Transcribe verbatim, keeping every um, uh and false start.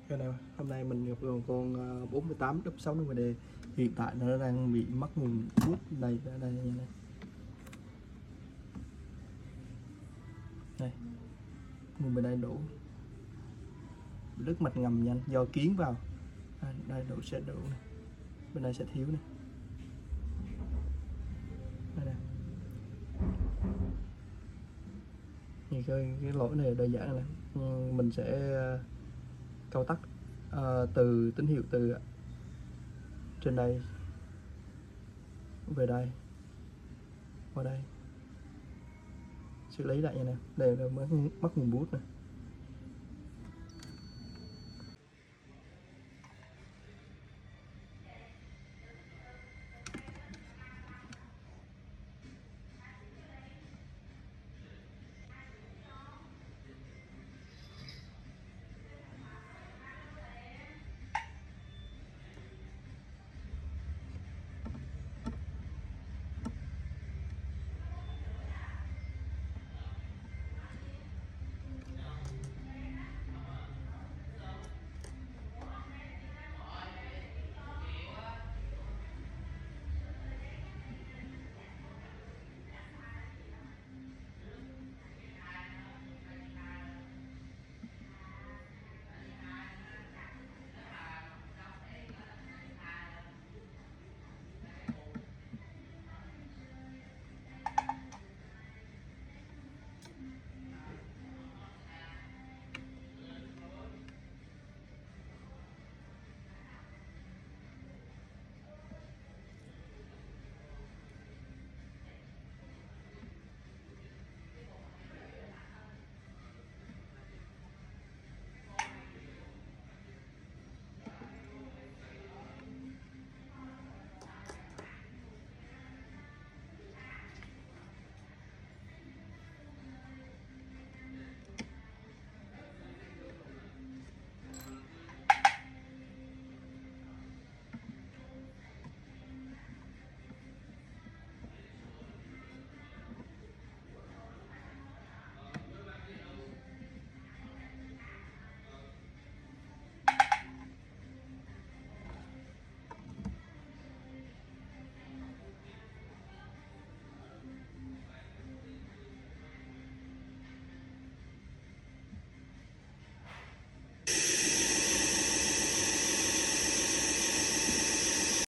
Cái này hôm nay mình gặp con con bốn mươi tám sáu mươi D, hiện tại nó đang bị mất nguồn bút đây đây đây này. Đây, nguồn bên đây đổ nước mạch ngầm nhanh do kiến vào. À, đây đổ sẽ đổ này. Bên đây sẽ thiếu này. Đây nè. Thì cái, cái lỗi này đơn giản là mình sẽ câu tắt uh, từ tín hiệu từ trên đây về đây qua đây, xử lý lại nha nè. Đây là mất mất nguồn bút nè.